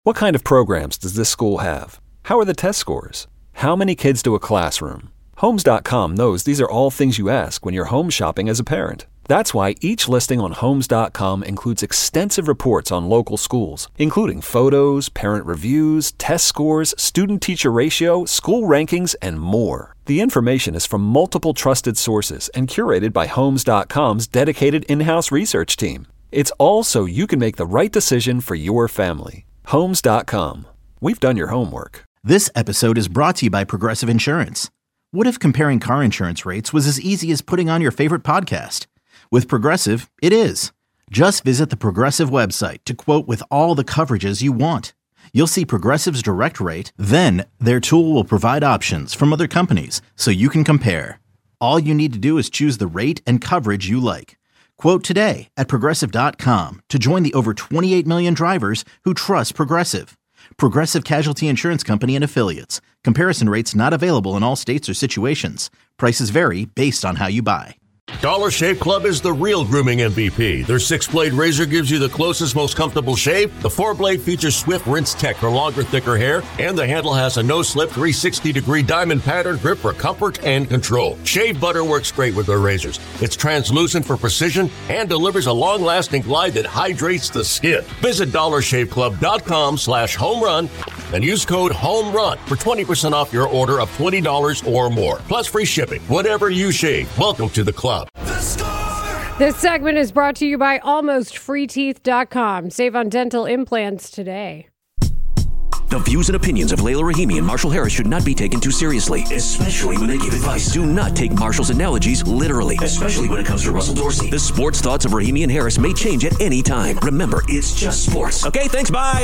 What kind of programs does this school have? How are the test scores? How many kids do a classroom? Homes.com knows these are all things you ask when you're home shopping as a parent. That's why each listing on Homes.com includes extensive reports on local schools, including photos, parent reviews, test scores, student-teacher ratio, school rankings, and more. The information is from multiple trusted sources and curated by Homes.com's dedicated in-house research team. It's all so you can make the right decision for your family. Homes.com. We've done your homework. This episode is brought to you by Progressive Insurance. What if comparing car insurance rates was as easy as putting on your favorite podcast? With Progressive, it is. Just visit the Progressive website to quote with all the coverages you want. You'll see Progressive's direct rate, then their tool will provide options from other companies so you can compare. All you need to do is choose the rate and coverage you like. Quote today at Progressive.com to join the over 28 million drivers who trust Progressive. Progressive Casualty Insurance Company and Affiliates. Comparison rates not available in all states or situations. Prices vary based on how you buy. Dollar Shave Club is the real grooming MVP. Their 6-blade razor gives you the closest, most comfortable shave. The 4-blade features swift rinse tech for longer, thicker hair. And the handle has a no-slip 360-degree diamond pattern grip for comfort and control. Shave butter works great with their razors. It's translucent for precision and delivers a long-lasting glide that hydrates the skin. Visit DollarShaveClub.com/homerun and use code HOMERUN for 20% off your order of $20 or more. Plus free shipping. Whatever you shave, welcome to the club. This segment is brought to you by AlmostFreeTeeth.com. Save on dental implants today. The views and opinions of Layla Rahimi and Marshall Harris should not be taken too seriously, especially when they give advice. Do not take Marshall's analogies literally, especially when it comes to Russell Dorsey. The sports thoughts of Rahimi and Harris may change at any time. Remember, it's just sports. Okay, thanks, bye.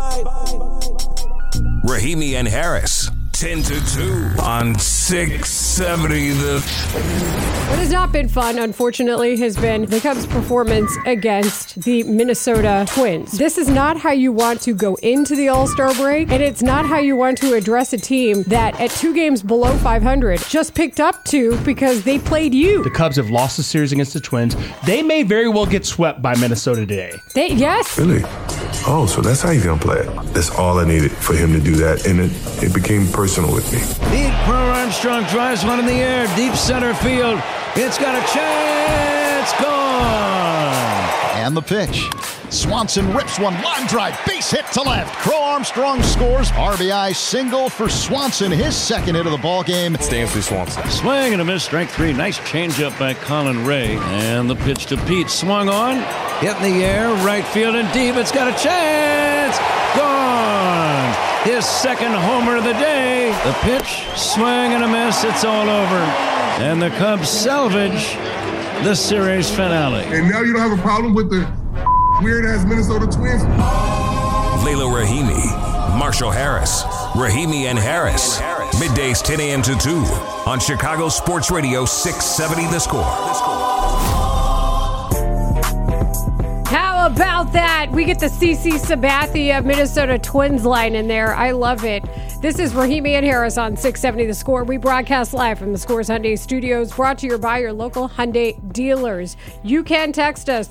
Rahimi and Harris, 10 to 2 on 670 What has not been fun, unfortunately, has been the Cubs' performance against the Minnesota Twins. This is not how you want to go into the All-Star break, and it's not how you want to address a team that, at 2 games below 500, just picked up 2 because they played you. The Cubs have lost the series against the Twins. They may very well get swept by Minnesota today. Yes. Really? Oh, so that's how he's going to play it. That's all I needed for him to do that, and it became personal with me. Pete Crow Armstrong drives one in the air, deep center field. It's got a chance, gone. And the pitch. Swanson rips one, line drive, base hit to left. Crow Armstrong scores. RBI single for Swanson, his second hit of the ball game. It's Dansby Swanson. Swing and a miss, strike 3. Nice changeup by Colin Ray. And the pitch to Pete, swung on, hit in the air, right field and deep. It's got a chance, gone. His second homer of the day. The pitch, swing and a miss. It's all over. And the Cubs salvage the series finale. And now you don't have a problem with the weird-ass Minnesota Twins? Layla Rahimi, Marshall Harris, Rahimi and Harris. Middays 10 a.m. to 2 on Chicago Sports Radio 670 The Score. How about that? We get the CC Sabathia Minnesota Twins line in there. I love it. This is Rahimi and Harris on 670 The Score. We broadcast live from the Scores Hyundai Studios, brought to you by your local Hyundai dealers. You can text us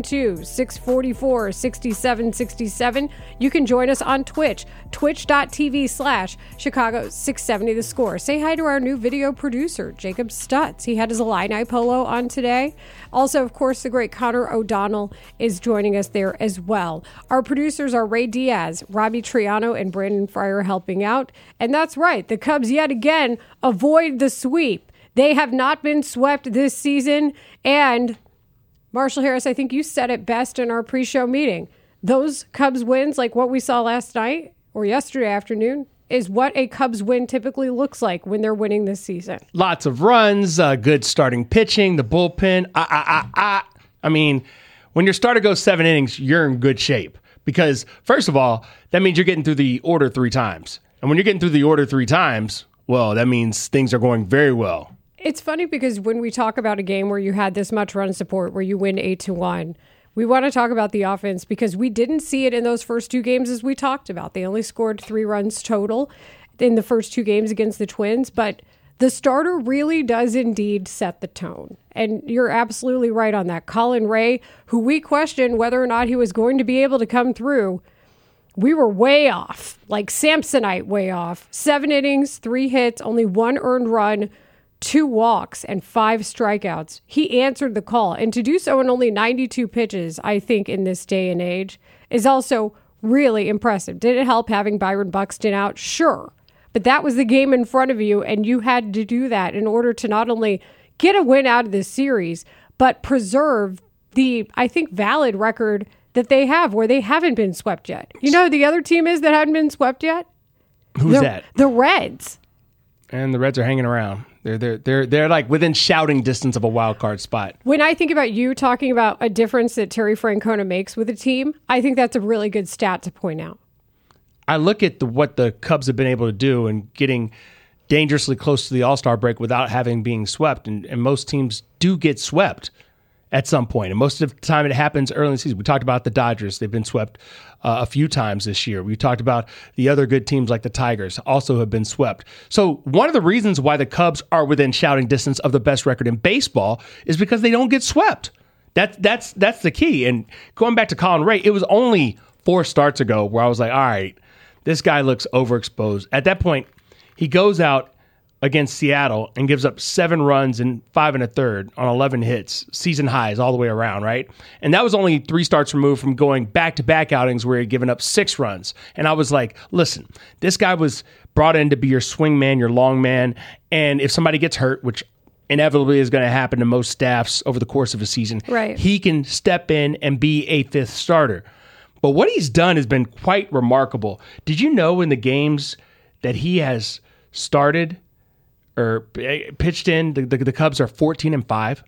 312-644-6767. You can join us on Twitch, twitch.tv/Chicago 670 The Score. Say hi to our new video producer, Jacob Stutz. He had his Illini polo on today. Also, of course, the great Connor O'Donnell is joining us there as well. Our producers are Ray Diaz, Robbie Triano, and Brandon Fryer helping out. And that's right, the Cubs yet again avoid the sweep. They have not been swept this season. And Marshall Harris, I think you said it best in our pre-show meeting. Those Cubs wins, like what we saw last night or yesterday afternoon, is what a Cubs win typically looks like when they're winning this season. Lots of runs, good starting pitching, the bullpen. I mean, when your starter goes 7 innings, you're in good shape. Because, first of all, that means you're getting through the order 3 times. And when you're getting through the order 3 times, well, that means things are going very well. It's funny because when we talk about a game where you had this much run support, where you win 8-1, we want to talk about the offense because we didn't see it in those first 2 games as we talked about. They only scored 3 runs total in the first 2 games against the Twins, but the starter really does indeed set the tone. And you're absolutely right on that. Colin Ray, who we questioned whether or not he was going to be able to come through, we were way off, like Samsonite way off. 7 innings, 3 hits, only 1 earned run, 2 walks, and 5 strikeouts. He answered the call. And to do so in only 92 pitches, I think in this day and age, is also really impressive. Did it help having Byron Buxton out? Sure. But that was the game in front of you, and you had to do that in order to not only get a win out of this series, but preserve the, I think, valid record that they have where they haven't been swept yet. You know who the other team is that hadn't been swept yet? Who's that? The Reds. And the Reds are hanging around. They're like within shouting distance of a wild card spot. When I think about you talking about a difference that Terry Francona makes with a team, I think that's a really good stat to point out. I look at what the Cubs have been able to do and getting dangerously close to the All-Star break without having being swept, and most teams do get swept at some point. And most of the time it happens early in the season. We talked about the Dodgers. They've been swept a few times this year. We talked about the other good teams like the Tigers also have been swept. So one of the reasons why the Cubs are within shouting distance of the best record in baseball is because they don't get swept. That's the key. And going back to Colin Ray, it was only 4 starts ago where I was like, all right, this guy looks overexposed. At that point, he goes out against Seattle and gives up 7 runs and 5 1/3 on 11 hits, season highs all the way around, right? And that was only 3 starts removed from going back-to-back outings where he had given up 6 runs. And I was like, listen, this guy was brought in to be your swing man, your long man, and if somebody gets hurt, which inevitably is going to happen to most staffs over the course of a season, right, he can step in and be a 5th starter. But what he's done has been quite remarkable. Did you know in the games that he has started or pitched in, the Cubs are 14-5.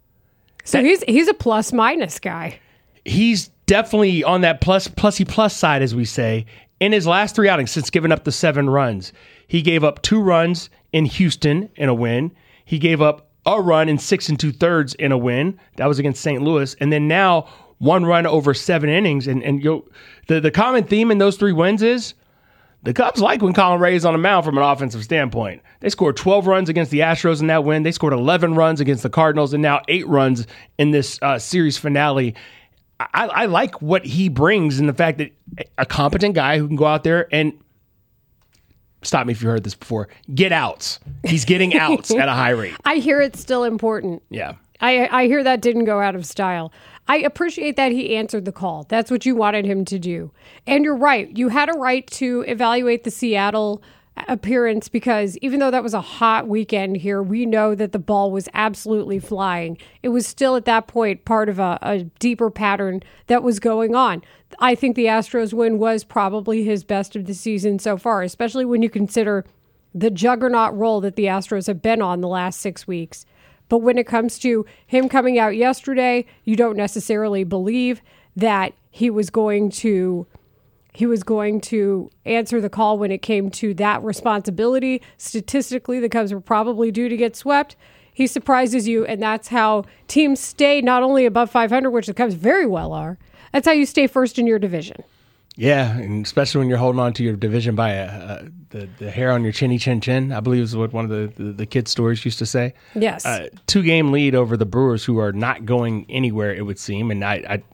So he's a plus-minus guy. He's definitely on that plus side, as we say. In his last 3 outings, since giving up the 7 runs, he gave up 2 runs in Houston in a win. He gave up a run in 6 2/3 in a win. That was against St. Louis. And then now 1 run over 7 innings. And the common theme in those 3 wins is the Cubs like when Colin Ray is on the mound from an offensive standpoint. They scored 12 runs against the Astros in that win. They scored 11 runs against the Cardinals and now 8 runs in this series finale. I like what he brings in the fact that a competent guy who can go out there and, stop me if you heard this before, get outs. He's getting outs at a high rate. I hear it's still important. Yeah. I hear that didn't go out of style. I appreciate that he answered the call. That's what you wanted him to do. And you're right. You had a right to evaluate the Seattle appearance because even though that was a hot weekend here, we know that the ball was absolutely flying. It was still at that point part of a deeper pattern that was going on. I think the Astros win was probably his best of the season so far, especially when you consider the juggernaut role that the Astros have been on the last 6 weeks. But when it comes to him coming out yesterday, you don't necessarily believe that he was going to answer the call when it came to that responsibility. Statistically, the Cubs were probably due to get swept. He surprises you, and that's how teams stay not only above 500, which the Cubs very well are. That's how you stay first in your division. Yeah, and especially when you're holding on to your division by the hair on your chinny chin chin, I believe is what one of the kids' stories used to say. Yes. 2-game lead over the Brewers, who are not going anywhere, it would seem. And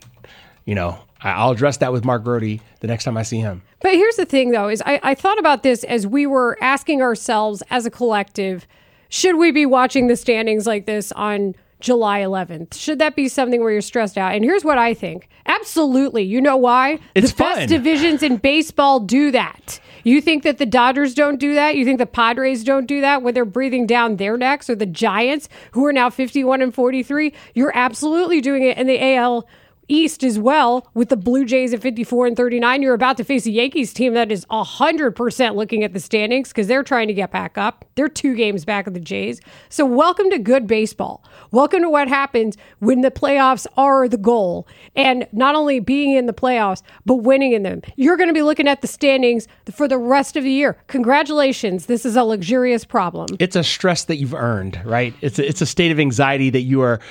I'll address that with Mark Grody the next time I see him. But here's the thing, though, is I thought about this as we were asking ourselves as a collective, should we be watching the standings like this on July 11th? Should that be something where you're stressed out? And here's what I think. Absolutely. You know why? It's the best divisions in baseball do that. You think that the Dodgers don't do that? You think the Padres don't do that when they're breathing down their necks, or the Giants, who are now 51-43? You're absolutely doing it in the AL East as well, with the Blue Jays at 54-39. You're about to face a Yankees team that is 100% looking at the standings because they're trying to get back up. They're 2 games back of the Jays. So welcome to good baseball. Welcome to what happens when the playoffs are the goal. And not only being in the playoffs, but winning in them. You're going to be looking at the standings for the rest of the year. Congratulations. This is a luxurious problem. It's a stress that you've earned, right? It's a state of anxiety that you are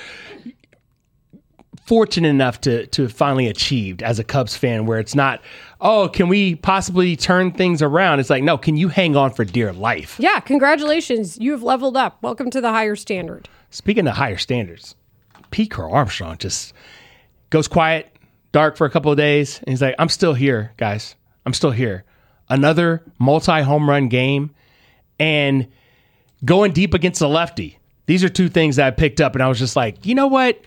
fortunate enough to finally achieved as a Cubs fan, where it's not, oh, can we possibly turn things around? It's like, no, can you hang on for dear life? Yeah, congratulations. You've leveled up. Welcome to the higher standard. Speaking of higher standards, Pete Crow Armstrong just goes quiet, dark for a couple of days, and he's like, I'm still here, guys. I'm still here. Another multi-home run game and going deep against the lefty. These are two things that I picked up, and I was just like, you know what?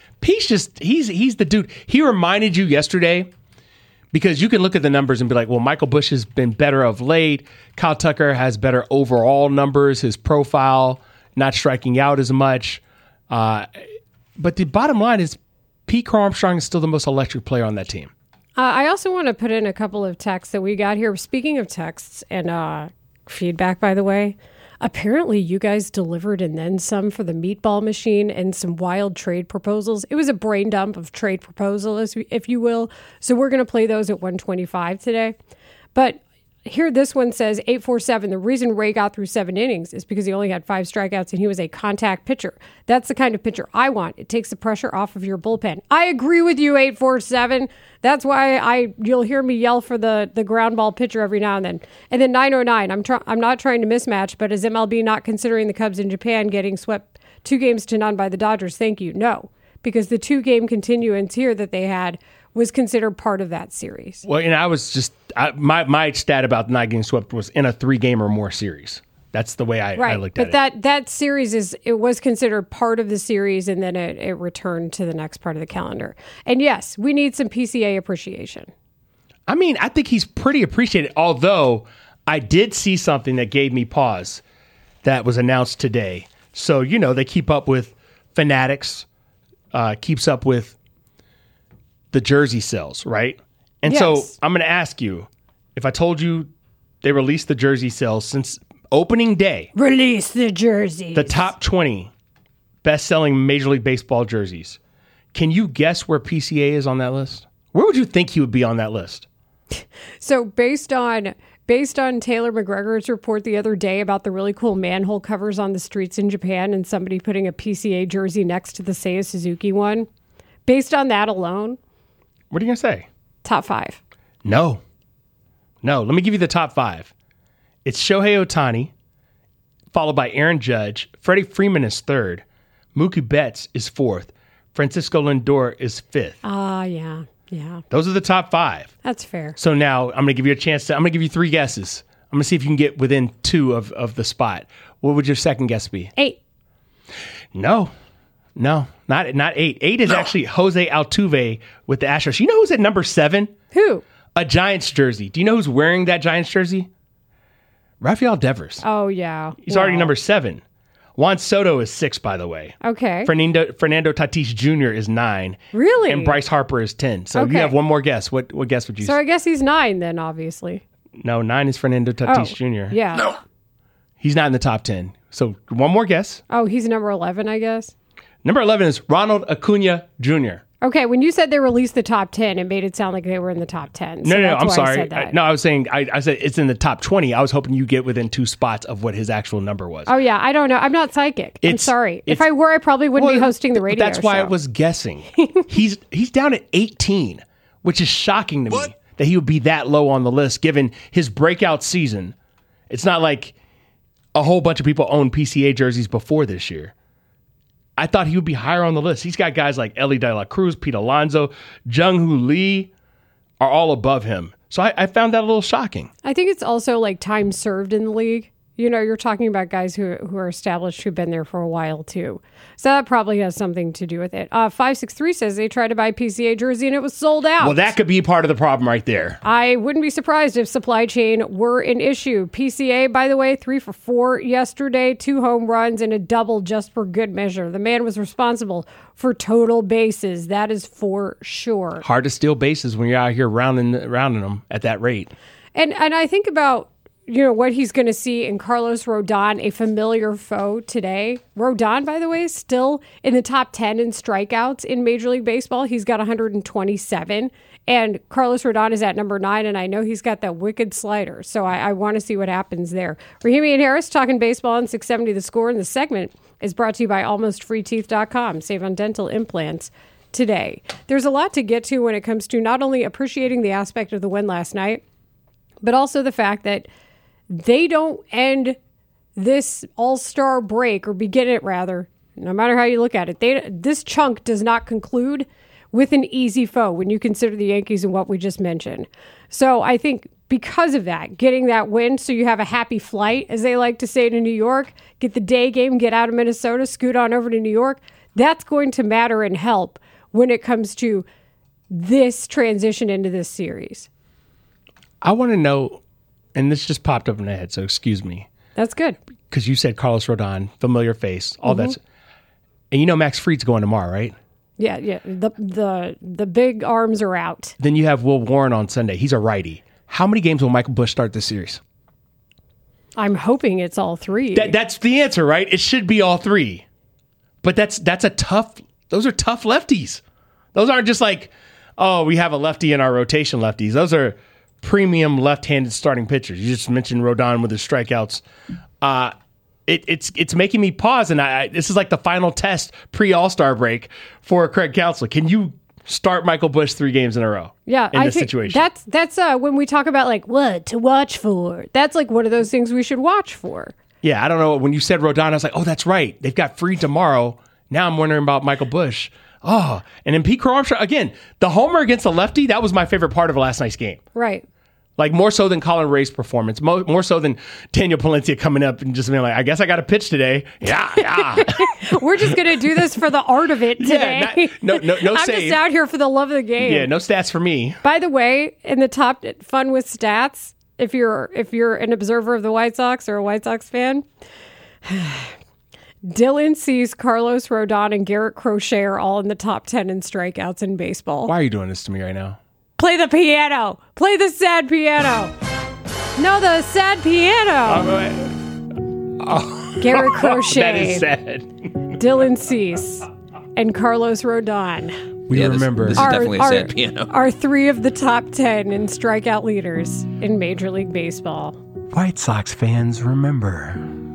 He's the dude. He reminded you yesterday, because you can look at the numbers and be like, well, Michael Busch has been better of late. Kyle Tucker has better overall numbers, his profile, not striking out as much. But the bottom line is Pete Crow Armstrong is still the most electric player on that team. I also want to put in a couple of texts that we got here. Speaking of texts and feedback, by the way, apparently you guys delivered and then some for the meatball machine and some wild trade proposals. It was a brain dump of trade proposals, if you will. So we're going to play those at 125 today. But here, this one says 847. The reason Ray got through 7 innings is because he only had 5 strikeouts and he was a contact pitcher. That's the kind of pitcher I want. It takes the pressure off of your bullpen. I agree with you, 847. That's why you'll hear me yell for the ground ball pitcher every now and then. And then 909. I'm not trying to mismatch, but is MLB not considering the Cubs in Japan getting swept 2-0 by the Dodgers? Thank you. No, because the 2-game continuance here that they had was considered part of that series. Well, I was just my stat about not getting swept was in a 3-game or more series. That's the way I looked at it. But that series was considered part of the series, and then it returned to the next part of the calendar. And yes, we need some PCA appreciation. I mean, I think he's pretty appreciated, although I did see something that gave me pause that was announced today. So, they keep up with Fanatics, keeps up with the jersey sales, right? And yes. So I'm going to ask you, if I told you they released the jersey sales since opening day. Release the jerseys. The top 20 best-selling Major League Baseball jerseys. Can you guess where PCA is on that list? Where would you think he would be on that list? So based on Taylor McGregor's report the other day about the really cool manhole covers on the streets in Japan and somebody putting a PCA jersey next to the Seiya Suzuki one, based on that alone, what are you going to say? Top 5. No. Let me give you the top 5. It's Shohei Ohtani, followed by Aaron Judge. Freddie Freeman is 3rd. Mookie Betts is 4th. Francisco Lindor is 5th. Yeah. Those are the top 5. That's fair. So now I'm going to give you a chance I'm going to give you 3 guesses. I'm going to see if you can get within 2 of the spot. What would your second guess be? 8. No, not 8. 8 is actually Jose Altuve with the Astros. You know who's at number 7? Who? A Giants jersey. Do you know who's wearing that Giants jersey? Rafael Devers. Oh, yeah. He's already number 7. Juan Soto is 6, by the way. Okay. Fernando Tatis Jr. is 9. Really? And Bryce Harper is 10. So you have one more guess. What guess would you say? So I guess he's 9 then, obviously. No, 9 is Fernando Tatis Jr. Yeah. No. He's not in the top 10. So one more guess. Oh, he's number 11, I guess. Number 11 is Ronald Acuna Jr. Okay, when you said they released the top 10, it made it sound like they were in the top 10. So No, I'm sorry. I was saying, I said it's in the top 20. I was hoping you get within 2 spots of what his actual number was. Oh, yeah, I don't know. I'm not psychic. I'm sorry. If I were, I probably wouldn't be hosting the radio That's why show. I was guessing. He's down at 18, which is shocking to me that he would be that low on the list given his breakout season. It's not like a whole bunch of people own PCA jerseys before this year. I thought he would be higher on the list. He's got guys like Ellie De La Cruz, Pete Alonso, Jung-Hoo Lee are all above him. So I found that a little shocking. I think it's also like time served in the league. You're talking about guys who are established, who've been there for a while too. So that probably has something to do with it. 563 says they tried to buy PCA jersey and it was sold out. Well, that could be part of the problem right there. I wouldn't be surprised if supply chain were an issue. PCA, by the way, 3 for 4 yesterday, 2 home runs and a double just for good measure. The man was responsible for total bases. That is for sure. Hard to steal bases when you're out here rounding them at that rate. And I think about what he's going to see in Carlos Rodon, a familiar foe today. Rodon, by the way, is still in the top 10 in strikeouts in Major League Baseball. He's got 127. And Carlos Rodon is at number 9, and I know he's got that wicked slider. So I want to see what happens there. Rahimi and Harris talking baseball on 670 The Score. And the segment is brought to you by AlmostFreeTeeth.com. Save on dental implants today. There's a lot to get to when it comes to not only appreciating the aspect of the win last night, but also the fact that they don't end this all-star break, or begin it rather, no matter how you look at it. This chunk does not conclude with an easy foe when you consider the Yankees and what we just mentioned. So I think because of that, getting that win so you have a happy flight, as they like to say to New York, get the day game, get out of Minnesota, scoot on over to New York, that's going to matter and help when it comes to this transition into this series. I want to know, and this just popped up in my head, so excuse me. That's good. Because you said Carlos Rodon, familiar face, all that. And you know Max Fried's going tomorrow, right? Yeah. The big arms are out. Then you have Will Warren on Sunday. He's a righty. How many games will Michael Busch start this series? I'm hoping it's all three. That's the answer, right? It should be all three. But those are tough lefties. Those aren't just like, oh, we have a lefty in our rotation lefties. Those are premium left-handed starting pitchers. You just mentioned Rodon with his strikeouts. It's making me pause, and this is like the final test pre-All-Star break for Craig Counsell. Can you start Michael Busch 3 games in a row? Yeah, in this situation. That's when we talk about like what to watch for. That's like one of those things we should watch for. Yeah, I don't know. When you said Rodon, I was like, oh, that's right. They've got Fried tomorrow. Now I'm wondering about Michael Busch. Oh, and then Pete Crow Armstrong again. The homer against the lefty, that was my favorite part of last night's game. Right. Like more so than Colin Ray's performance, more so than Daniel Palencia coming up and just being like, I guess I got to pitch today. Yeah. We're just going to do this for the art of it today. Yeah, no I'm save. just out here for the love of the game. Yeah, no stats for me. By the way, in the top fun with stats, if you're an observer of the White Sox or a White Sox fan, Dylan Cease, Carlos Rodon, and Garrett Crochet are all in the top 10 in strikeouts in baseball. Why are you doing this to me right now? Play the piano. Play the sad piano. No, the sad piano. Garrett Crochet. That is sad. Dylan Cease and Carlos Rodon. We remember. This is definitely a sad piano. Are 3 of the top 10 in strikeout leaders in Major League Baseball. White Sox fans remember.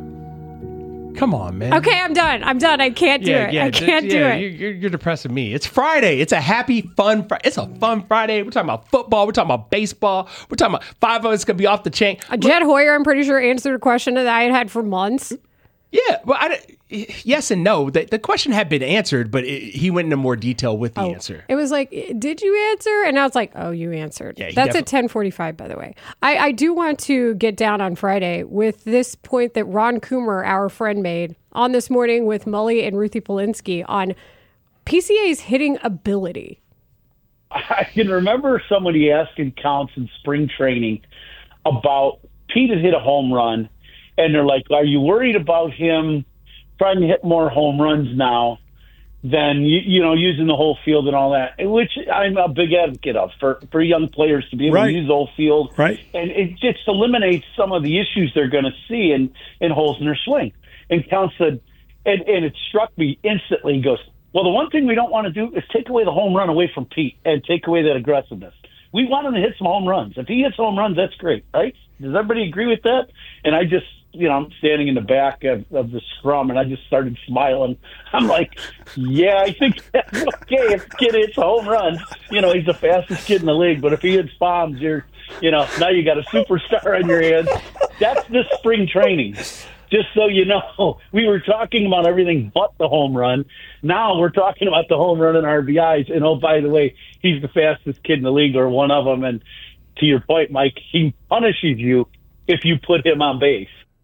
Come on, man. Okay, I'm done. I can't do it. I can't do it. You're depressing me. It's Friday. It's a happy, fun Friday. It's a fun Friday. We're talking about football. We're talking about baseball. We're talking about 5 of us going to be off the chain. Jed Hoyer, I'm pretty sure, answered a question that I had for months. Yeah, well, yes and no. The question had been answered, but he went into more detail with the answer. It was like, did you answer? And I was like, oh, you answered. Yeah, that's at 10:45, by the way. I do want to get down on Friday with this point that Ron Coomer, our friend, made on This Morning with Mully and Ruthie Polinsky on PCA's hitting ability. I can remember somebody asking Counts in spring training about Pete had hit a home run. And they're like, are you worried about him trying to hit more home runs now than, using the whole field and all that? Which I'm a big advocate of for young players to be able to use the whole field. Right. And it just eliminates some of the issues they're going to see in holes in their swing. And Count said, and it struck me instantly, he goes, well, the one thing we don't want to do is take away the home run away from Pete and take away that aggressiveness. We want him to hit some home runs. If he hits home runs, that's great, right? Does everybody agree with that? And I just, I'm standing in the back of the scrum, and I just started smiling. I'm like, yeah, I think that's okay if the kid hits home runs. He's the fastest kid in the league, but if he hits bombs, now you got a superstar on your hands. That's this spring training. Just so you know, we were talking about everything but the home run. Now we're talking about the home run and RBIs. And, oh, by the way, he's the fastest kid in the league, or one of them. And to your point, Mike, he punishes you if you put him on base.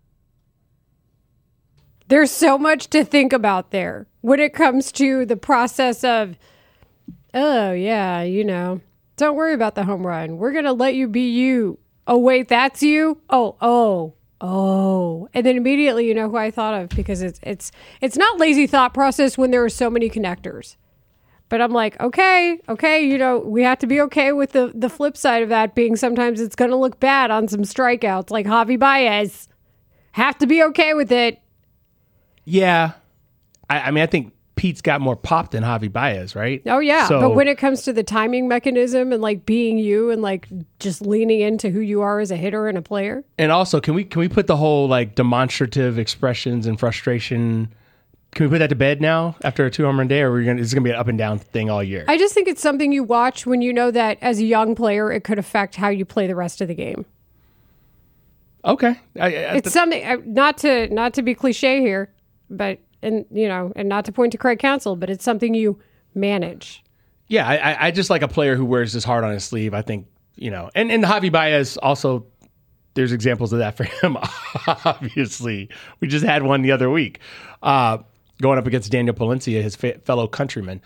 There's so much to think about there when it comes to the process of, oh, yeah, don't worry about the home run. We're going to let you be you. Oh, wait, that's you? Oh. And then immediately you know who I thought of, because it's not lazy thought process when there are so many connectors. But I'm like, okay, we have to be okay with the flip side of that being sometimes it's going to look bad on some strikeouts like Javi Baez. Have to be okay with it. Yeah. I think Pete's got more pop than Javi Baez, right? Oh, yeah. But when it comes to the timing mechanism and like being you and like just leaning into who you are as a hitter and a player. And also, can we put the whole like demonstrative expressions and frustration, can we put that to bed now after a 2-home run day, or is this going to be an up and down thing all year? I just think it's something you watch when you know that as a young player, it could affect how you play the rest of the game. Okay. It's something, not to be cliche here, but and not to point to Craig Counsell, but it's something you manage. Yeah, I just like a player who wears his heart on his sleeve. I think and Javi Baez also, there's examples of that for him, obviously. We just had one the other week going up against Daniel Palencia, his fellow countryman.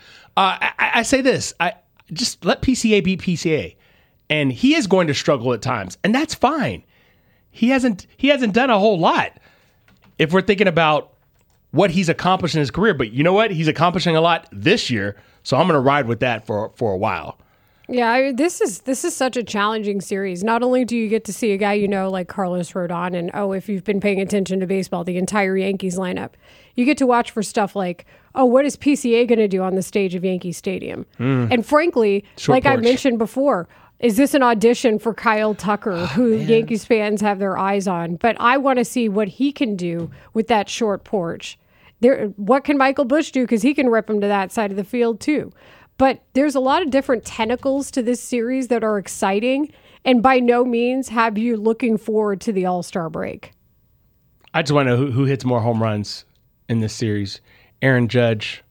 I say this, I just let PCA beat PCA. And he is going to struggle at times, and that's fine. He hasn't done a whole lot if we're thinking about what he's accomplished in his career. But you know what? He's accomplishing a lot this year, so I'm going to ride with that for a while. Yeah, this is such a challenging series. Not only do you get to see a guy like Carlos Rodon, and if you've been paying attention to baseball, the entire Yankees lineup, you get to watch for stuff like, what is PCA going to do on the stage of Yankee Stadium? And frankly, I mentioned before, is this an audition for Kyle Tucker, who Yankees fans have their eyes on? But I want to see what he can do with that short porch. What can Michael Busch do? Because he can rip him to that side of the field too. But there's a lot of different tentacles to this series that are exciting, and by no means have you looking forward to the All-Star break. I just want to know who hits more home runs in this series. Aaron Judge,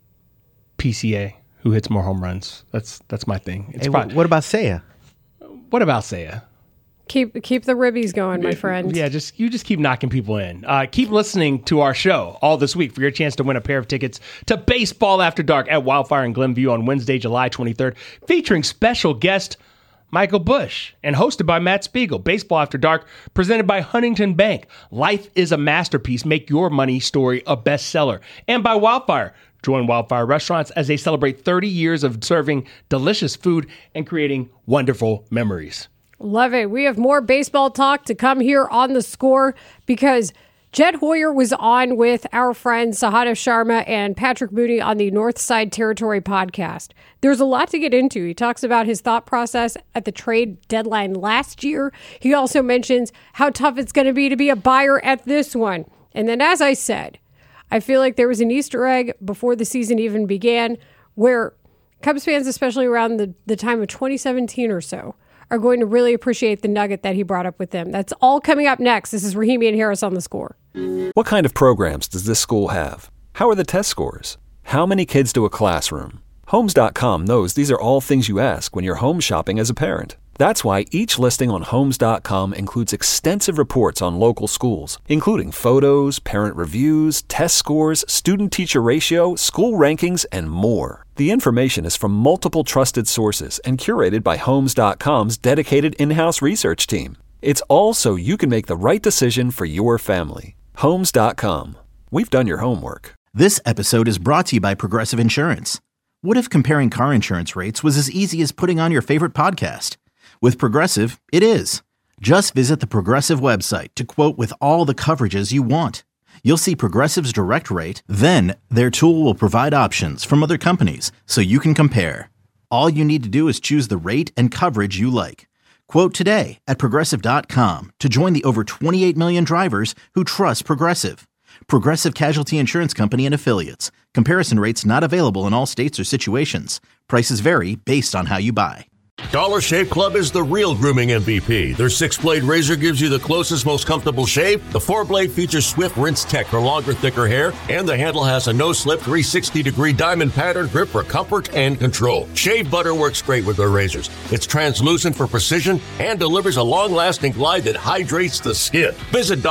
PCA. Who hits more home runs? That's my thing. What about Seiya? What about Seiya? Keep the ribbies going, my friend. Yeah, just keep knocking people in. Keep listening to our show all this week for your chance to win a pair of tickets to Baseball After Dark at Wildfire in Glenview on Wednesday, July 23rd, featuring special guest Michael Busch and hosted by Matt Spiegel. Baseball After Dark, presented by Huntington Bank. Life is a masterpiece. Make your money story a bestseller. And by Wildfire. Join Wildfire Restaurants as they celebrate 30 years of serving delicious food and creating wonderful memories. Love it. We have more baseball talk to come here on The Score because Jed Hoyer was on with our friends Sahada Sharma and Patrick Mooney on the Northside Territory podcast. There's a lot to get into. He talks about his thought process at the trade deadline last year. He also mentions how tough it's going to be a buyer at this one. And then, as I said, I feel like there was an Easter egg before the season even began where Cubs fans, especially around the time of 2017 or so, are going to really appreciate the nugget that he brought up with them. That's all coming up next. This is Rahimi and Harris on The Score. What kind of programs does this school have? How are the test scores? How many kids do a classroom? Homes.com knows these are all things you ask when you're home shopping as a parent. That's why each listing on Homes.com includes extensive reports on local schools, including photos, parent reviews, test scores, student-teacher ratio, school rankings, and more. The information is from multiple trusted sources and curated by Homes.com's dedicated in-house research team. It's all so you can make the right decision for your family. Homes.com. We've done your homework. This episode is brought to you by Progressive Insurance. What if comparing car insurance rates was as easy as putting on your favorite podcast? With Progressive, it is. Just visit the Progressive website to quote with all the coverages you want. You'll see Progressive's direct rate, then their tool will provide options from other companies so you can compare. All you need to do is choose the rate and coverage you like. Quote today at Progressive.com to join the over 28 million drivers who trust Progressive. Progressive Casualty Insurance Company and Affiliates. Comparison rates not available in all states or situations. Prices vary based on how you buy. Dollar Shave Club is the real grooming MVP. Their 6-blade razor gives you the closest, most comfortable shave. The 4-blade features Swift Rinse Tech for longer, thicker hair. And the handle has a no-slip 360-degree diamond pattern grip for comfort and control. Shave butter works great with their razors. It's translucent for precision and delivers a long-lasting glide that hydrates the skin. Visit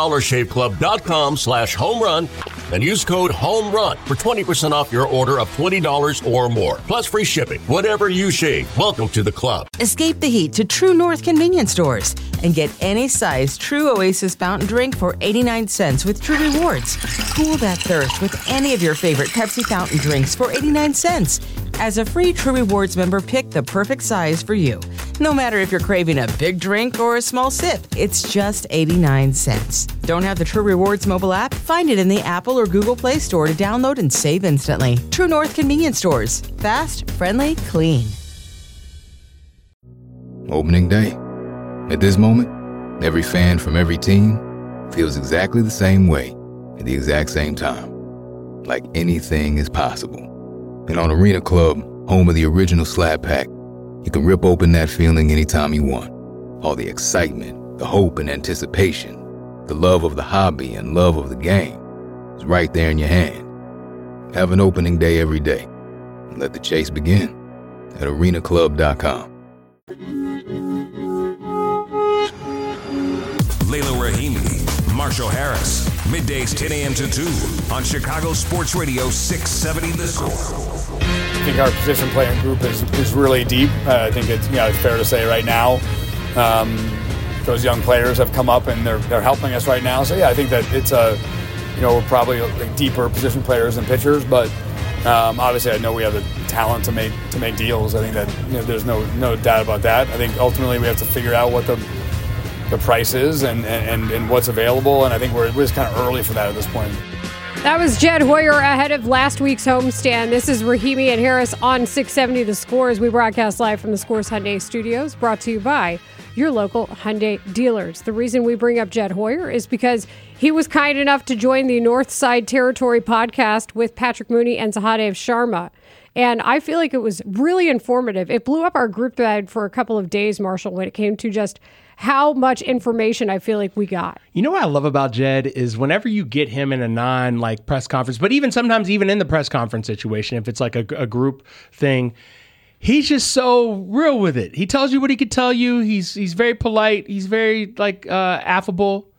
DollarShaveClub.com/homerun and use code HOMERUN for 20% off your order of $20 or more. Plus free shipping. Whatever you shave, welcome to the club. Escape the heat to True North convenience stores and get any size True Oasis fountain drink for 89 cents with True Rewards. Cool that thirst with any of your favorite Pepsi fountain drinks for 89 cents. As a free True Rewards member, pick the perfect size for you. No matter if you're craving a big drink or a small sip, it's just 89 cents. Don't have the True Rewards mobile app? Find it in the Apple or Google Play Store to download and save instantly. True North convenience stores. Fast, friendly, clean. Opening day. At this moment, every fan from every team feels exactly the same way at the exact same time. Like anything is possible. And on Arena Club, home of the original Slab Pack, you can rip open that feeling anytime you want. All the excitement, the hope and anticipation, the love of the hobby and love of the game is right there in your hand. Have an opening day every day. And let the chase begin at arenaclub.com. Layla Rahimi, Marshall Harris. Middays 10 a.m. to 2 on Chicago Sports Radio 670 The Score. I think our position playing group is really deep. I think it's fair to say right now those young players have come up and they're helping us right now. So yeah, I think that it's we're probably like deeper position players than pitchers, but obviously I know we have the talent to make deals. I think that there's no doubt about that. I think ultimately we have to figure out what the price is and what's available, and I think we're just kind of early for that at this point. That was Jed Hoyer ahead of last week's homestand. This is Rahimi and Harris on 670 The Score as we broadcast live from the Scores Hyundai Studios, brought to you by your local Hyundai dealers. The reason we bring up Jed Hoyer is because he was kind enough to join the Northside Territory podcast with Patrick Mooney and Sahadev Sharma. And I feel like it was really informative. It blew up our group thread for a couple of days, Marshall, when it came to just how much information I feel like we got. You know what I love about Jed is whenever you get him in a non-like press conference, but even sometimes even in the press conference situation, if it's like a group thing, he's just so real with it. He tells you what he could tell you. He's very polite. He's very affable.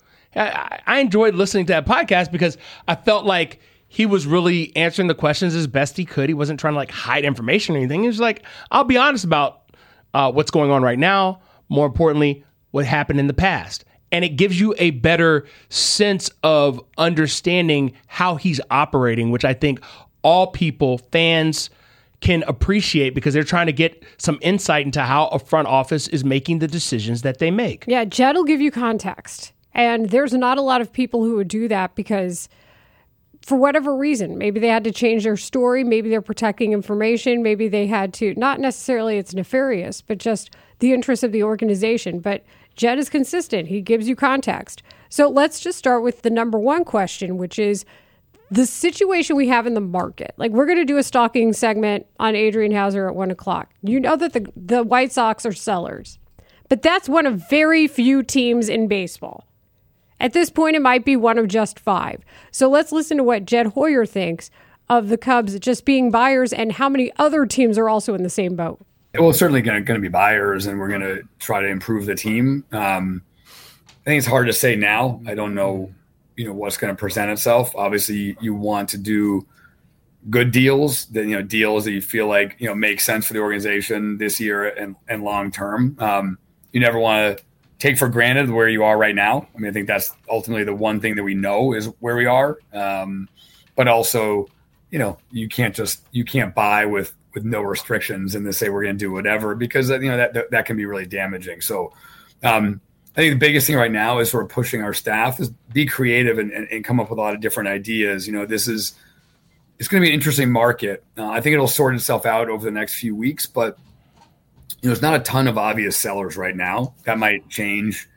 I enjoyed listening to that podcast because I felt like he was really answering the questions as best he could. He wasn't trying to hide information or anything. He was like, I'll be honest about what's going on right now. More importantly, what happened in the past. And it gives you a better sense of understanding how he's operating, which I think all people, fans, can appreciate because they're trying to get some insight into how a front office is making the decisions that they make. Yeah, Jed will give you context. And there's not a lot of people who would do that because for whatever reason, maybe they had to change their story, maybe they're protecting information, maybe they had to, not necessarily it's nefarious, but just the interest of the organization. But Jed is consistent. He gives you context. So let's just start with the number one question, which is the situation we have in the market. We're going to do a stalking segment on Adrian Hauser at 1 o'clock. You know that the White Sox are sellers, but that's one of very few teams in baseball. At this point, it might be one of just 5. So let's listen to what Jed Hoyer thinks of the Cubs just being buyers and how many other teams are also in the same boat. Well, it's certainly going to be buyers, and we're going to try to improve the team. I think it's hard to say now. I don't know, what's going to present itself. Obviously, you want to do good deals, that deals that you feel like make sense for the organization this year and long term. You never want to take for granted where you are right now. I mean, I think that's ultimately the one thing that we know is where we are. But also, you can't buy with no restrictions and to say we're going to do whatever, because that can be really damaging. So I think the biggest thing right now is sort of pushing our staff is be creative and come up with a lot of different ideas. It's going to be an interesting market. I think it'll sort itself out over the next few weeks, but there's not a ton of obvious sellers right now. That might change,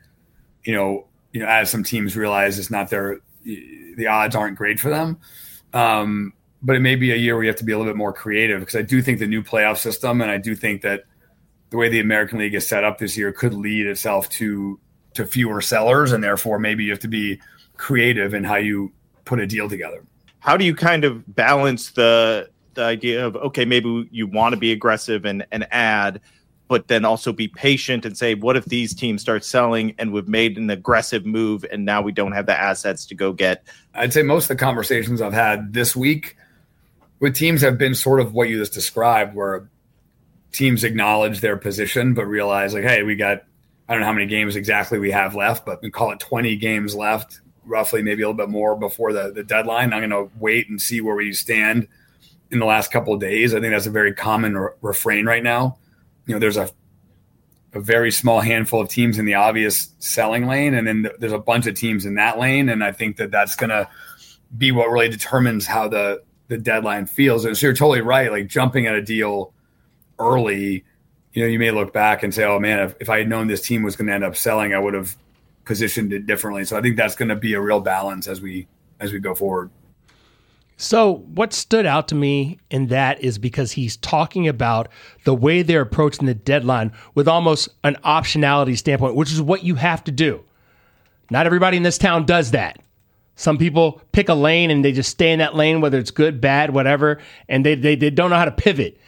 as some teams realize it's not the odds aren't great for them. But it may be a year where you have to be a little bit more creative, because I do think the new playoff system, and I do think that the way the American League is set up this year could lead itself to fewer sellers, and therefore maybe you have to be creative in how you put a deal together. How do you kind of balance the idea of, okay, maybe you want to be aggressive and add, but then also be patient and say, what if these teams start selling and we've made an aggressive move and now we don't have the assets to go get? I'd say most of the conversations I've had this week with teams have been sort of what you just described, where teams acknowledge their position but realize, hey, we got, I don't know how many games exactly we have left, but we call it 20 games left, roughly, maybe a little bit more before the deadline. I'm going to wait and see where we stand in the last couple of days. I think that's a very common refrain right now. There's a very small handful of teams in the obvious selling lane, and then there's a bunch of teams in that lane. And I think that that's going to be what really determines how the deadline feels. And so you're totally right. Jumping at a deal early, you may look back and say, oh man, if I had known this team was going to end up selling, I would have positioned it differently. So I think that's going to be a real balance as we go forward. So what stood out to me in that is because he's talking about the way they're approaching the deadline with almost an optionality standpoint, which is what you have to do. Not everybody in this town does that. Some people pick a lane and they just stay in that lane, whether it's good, bad, whatever, and they don't know how to pivot.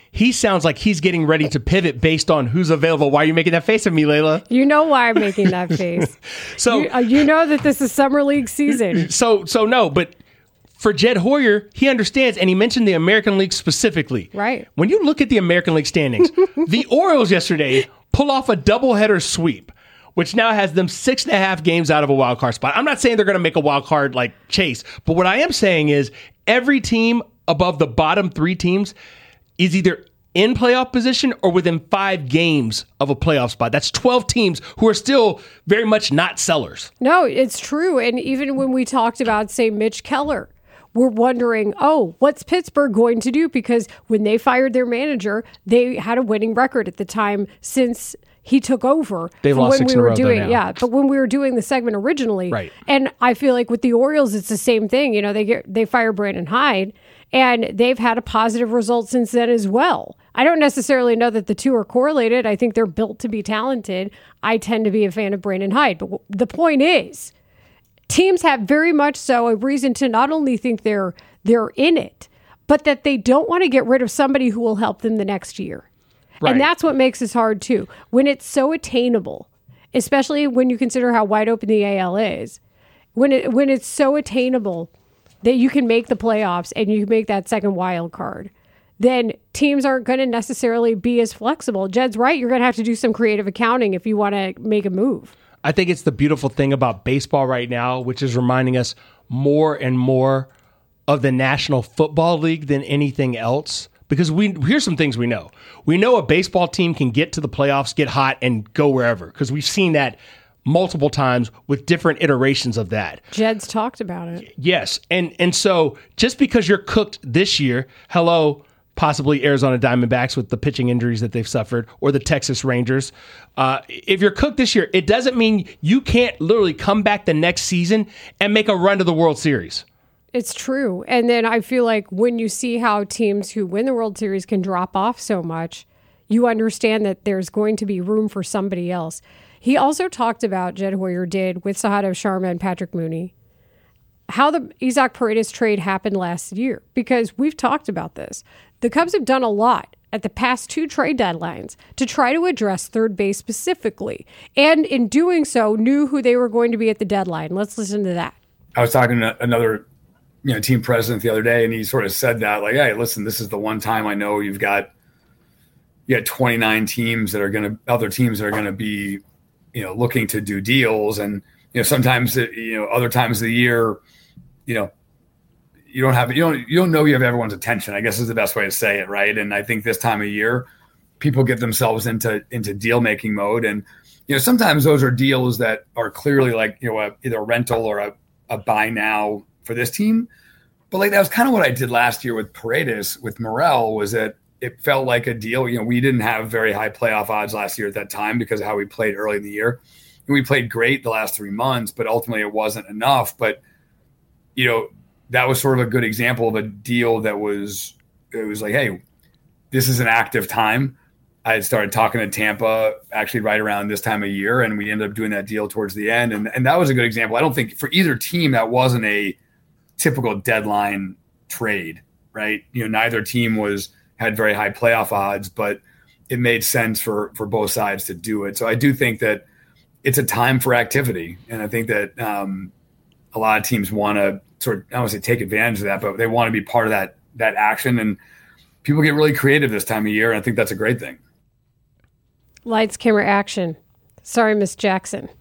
he sounds like he's getting ready to pivot based on who's available. Why are you making that face at me, Layla? You know why I'm making that face. So you know that this is summer league season. So no, but for Jed Hoyer, he understands, and he mentioned the American League specifically. Right. When you look at the American League standings, the Orioles yesterday pull off a doubleheader sweep, which now has them 6.5 games out of a wild card spot. I'm not saying they're going to make a wild card like chase, but what I am saying is every team above the bottom 3 teams is either in playoff position or within 5 games of a playoff spot. That's 12 teams who are still very much not sellers. No, it's true. And even when we talked about, say, Mitch Keller, we're wondering, what's Pittsburgh going to do? Because when they fired their manager, they had a winning record at the time since he took over. They've lost 6 in a row now. Yeah, but when we were doing the segment originally, right. And I feel like with the Orioles, it's the same thing. You know, they fire Brandon Hyde, and they've had a positive result since then as well. I don't necessarily know that the two are correlated. I think they're built to be talented. I tend to be a fan of Brandon Hyde. But the point is, teams have very much so a reason to not only think they're in it, but that they don't want to get rid of somebody who will help them the next year. Right. And that's what makes this hard too. When it's so attainable, especially when you consider how wide open the AL is, when it's so attainable that you can make the playoffs and you can make that second wild card, then teams aren't going to necessarily be as flexible. Jed's right. You're going to have to do some creative accounting if you want to make a move. I think it's the beautiful thing about baseball right now, which is reminding us more and more of the National Football League than anything else. Because here's some things we know. We know a baseball team can get to the playoffs, get hot, and go wherever. Because we've seen that multiple times with different iterations of that. Jed's talked about it. Yes. And so just because you're cooked this year, possibly Arizona Diamondbacks with the pitching injuries that they've suffered, or the Texas Rangers. If you're cooked this year, it doesn't mean you can't literally come back the next season and make a run to the World Series. It's true. And then I feel like when you see how teams who win the World Series can drop off so much, you understand that there's going to be room for somebody else. He also talked about, Jed Hoyer did, with Sahadev Sharma and Patrick Mooney, how the Isaac Paredes trade happened last year. Because we've talked about this. The Cubs have done a lot at the past 2 trade deadlines to try to address third base specifically. And in doing so, knew who they were going to be at the deadline. Let's listen to that. I was talking to another team president the other day, and he sort of said that, like, hey, listen, this is the one time I know you got 29 teams that are going to, other teams that are going to be, looking to do deals. And, sometimes, other times of the year, you don't know you have everyone's attention, I guess is the best way to say it. Right. And I think this time of year, people get themselves into deal making mode. And, sometimes those are deals that are clearly like, either a rental or a buy now for this team. But like, that was kind of what I did last year with Paredes, with Morel, was that it felt like a deal. We didn't have very high playoff odds last year at that time because of how we played early in the year. And we played great the last 3 months, but ultimately it wasn't enough. But, that was sort of a good example of a deal that was like, hey, this is an active time. I had started talking to Tampa actually right around this time of year, and we ended up doing that deal towards the end. And that was a good example. I don't think for either team that wasn't a typical deadline trade, right? Neither team had very high playoff odds, but it made sense for both sides to do it. So I do think that it's a time for activity. And I think that a lot of teams want to sort of, I don't want to say take advantage of that, but they want to be part of that action. And people get really creative this time of year. And I think that's a great thing. Lights, camera, action. Sorry, Miss Jackson.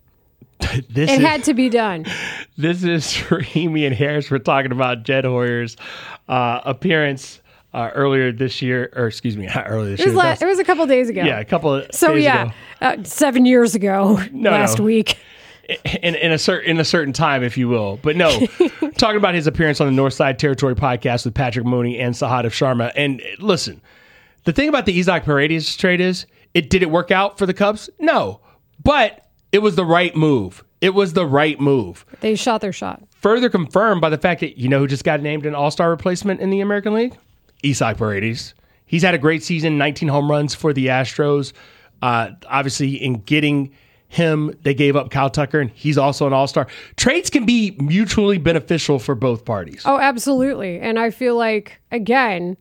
It had to be done. This is Rahimi and Harris. We're talking about Jed Hoyer's appearance earlier this year, or excuse me, not earlier this year. It was a couple of days ago. Yeah, a couple of days ago. 7 years ago, last week. In a certain time, if you will. But no, talking about his appearance on the Northside Territory podcast with Patrick Mooney and Sahadev Sharma. And listen, the thing about the Isaac Paredes trade is, did it work out for the Cubs? No, but it was the right move. It was the right move. They shot their shot. Further confirmed by the fact that, who just got named an all-star replacement in the American League? Isaac Paredes. He's had a great season, 19 home runs for the Astros. Obviously, in getting him, they gave up Kyle Tucker, and he's also an all-star. Trades can be mutually beneficial for both parties. Oh, absolutely. And I feel like, again,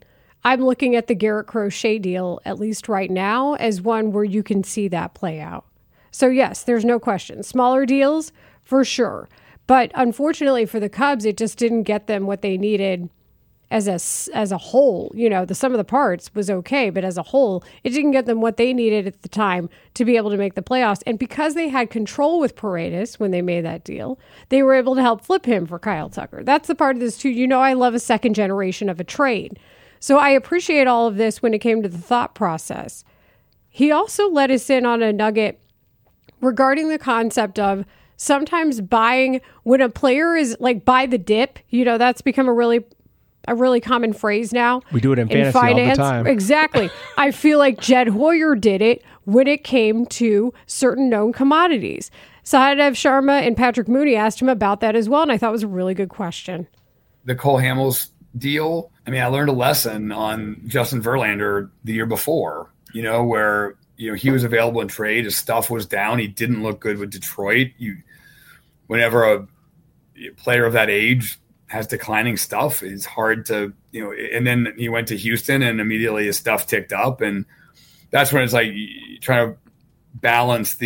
I'm looking at the Garrett Crochet deal, at least right now, as one where you can see that play out. So yes, there's no question. Smaller deals, for sure. But unfortunately for the Cubs, it just didn't get them what they needed as a whole. You know, the sum of the parts was okay, but as a whole, it didn't get them what they needed at the time to be able to make the playoffs. And because they had control with Paredes when they made that deal, they were able to help flip him for Kyle Tucker. That's the part of this too. You know, I love a second generation of a trade. So I appreciate all of this when it came to the thought process. He also let us in on a nugget regarding the concept of sometimes buying when a player is like buy the dip. You know, that's become a really common phrase now. We do it in fantasy finance. all the time. Exactly. I feel like Jed Hoyer did it when it came to certain known commodities. Sahadev Sharma and Patrick Mooney asked him about that as well, and I thought it was a really good question. The Cole Hamels deal, I mean, I learned a lesson on Justin Verlander the year before, you know, where, you know, he was available in trade. His stuff was down. He didn't look good with Detroit. Whenever a player of that age has declining stuff, it's hard to, you know, and then he went to Houston and immediately his stuff ticked up. And that's when it's like trying to balance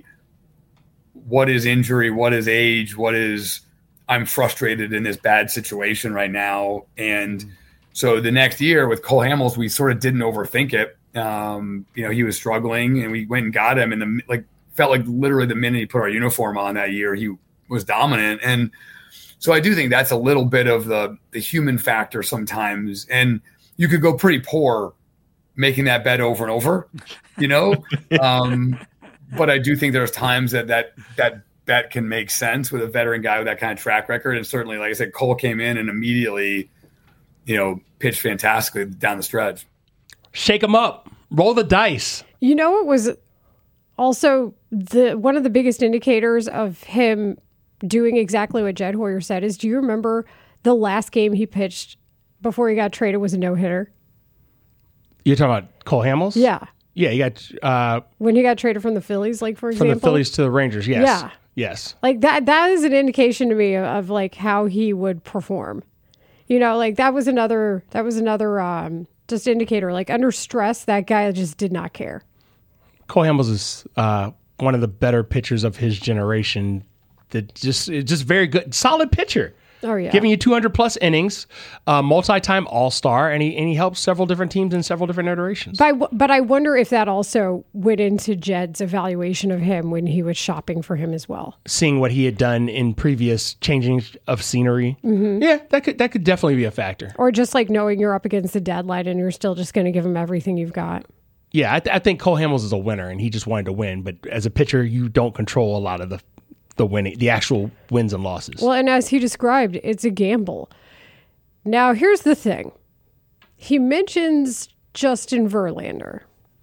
what is injury, what is age, what is I'm frustrated in this bad situation right now. And so the next year with Cole Hamels, we sort of didn't overthink it. You know, he was struggling and we went and got him and felt like literally the minute he put our uniform on that year, he was dominant. And so I do think that's a little bit of the human factor sometimes. And you could go pretty poor making that bet over and over, you know? But I do think there's times that bet can make sense with a veteran guy with that kind of track record. And certainly, like I said, Cole came in and immediately, you know, pitched fantastically down the stretch. Shake them up. Roll the dice. You know, it was also one of the biggest indicators of him doing exactly what Jed Hoyer said is, do you remember the last game he pitched before he got traded was a no-hitter? You're talking about Cole Hamels? Yeah. Yeah, he got... when he got traded from the Phillies, like, for example? From the Phillies to the Rangers, yes. Yeah. Yes. Like, that is an indication to me of like, how he would perform. You know, like, that was another just indicator. Like, under stress, that guy just did not care. Cole Hamels is one of the better pitchers of his generation. That just very good, solid pitcher. Oh yeah, giving you 200+ innings, multi-time All-Star, and he helped several different teams in several different iterations. But I wonder if that also went into Jed's evaluation of him when he was shopping for him as well. Seeing what he had done in previous changing of scenery, yeah, that could definitely be a factor. Or just like knowing you're up against the deadline and you're still just going to give him everything you've got. Yeah, I think Cole Hamels is a winner, and he just wanted to win. But as a pitcher, you don't control a lot of the winning, the actual wins and losses. Well, and as he described, it's a gamble. Now, here's the thing. He mentions Justin Verlander.